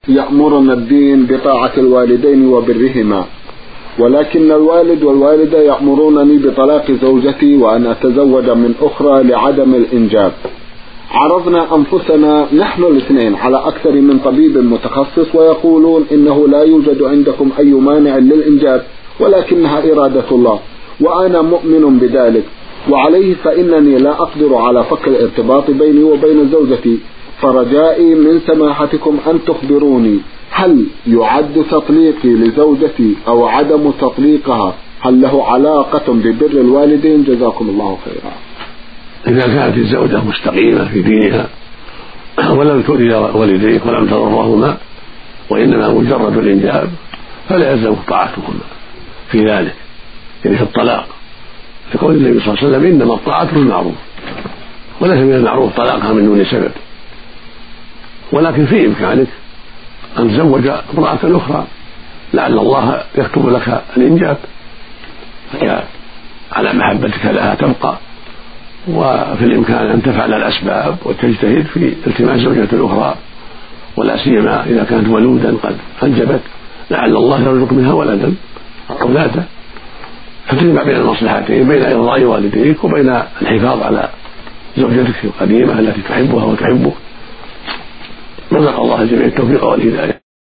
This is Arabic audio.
يأمرنا الدين بطاعة الوالدين وبرهما، ولكن الوالد والوالدة يأمرونني بطلاق زوجتي وأن أتزوج من أخرى لعدم الإنجاب. عرضنا أنفسنا نحن الاثنين على أكثر من طبيب متخصص ويقولون إنه لا يوجد عندكم أي مانع للإنجاب ولكنها إرادة الله، وأنا مؤمن بذلك، وعليه فإنني لا أقدر على فك الارتباط بيني وبين زوجتي، فرجائي من سماحتكم أن تخبروني هل يعد تطليقي لزوجتي أو عدم تطليقها هل له علاقة ببر الوالدين؟ جزاكم الله خيرا. إذا كانت الزوجة مستقيمة في دينها ولم تؤذي والديك ولم تضرهما وإنما مجرد الإنجاب فلا يلزم طاعتهما في ذلك، يعني في الطلاق، لقول النبي صلى الله عليه وسلم إنما الطاعة بالمعروف، وليس من المعروف طلاقها من دون سبب، ولكن في إمكانك أن تزوج امرأة أخرى لعل الله يكتب لك الإنجاب، فهي على محبتك لها تبقى، وفي الإمكان أن تفعل الأسباب وتجتهد في التماس زوجة أخرى، ولا سيما إذا كانت ولودا قد أنجبت لعل الله يرزق منها ولدا أولادا، فتجمع بين المصلحتين، بين إرضاء والديك وبين الحفاظ على زوجتك القديمة التي تحبها وتحبك. رزق الله الجميع التوفيق والهداية.